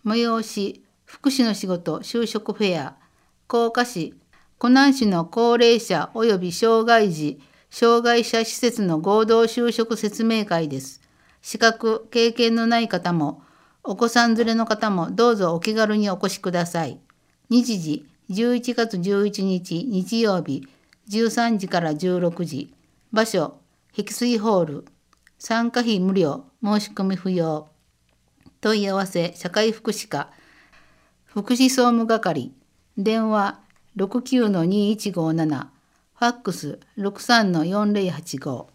催し、福祉の仕事就職フェア、甲賀市、湖南市の高齢者及び障害児、障害者施設の合同就職説明会です。資格、経験のない方も、お子さん連れの方もどうぞお気軽にお越しください。日時、11月11日日曜日、13時から16時。場所、碧水ホール。参加費無料、申し込み不要。問い合わせ、社会福祉課、福祉総務係、電話69-2157、ファックス63-4085。